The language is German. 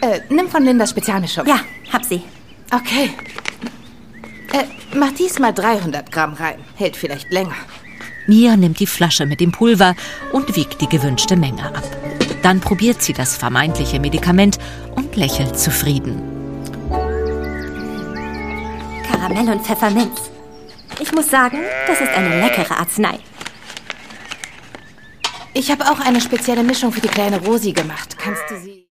nimm von Lindas Spezialmischung. Ja, hab sie. Okay. Mach diesmal 300 Gramm rein. Hält vielleicht länger. Mia nimmt die Flasche mit dem Pulver und wiegt die gewünschte Menge ab. Dann probiert sie das vermeintliche Medikament und lächelt zufrieden. Karamell und Pfefferminz. Ich muss sagen, das ist eine leckere Arznei. Ich habe auch eine spezielle Mischung für die kleine Rosi gemacht. Kannst du sie...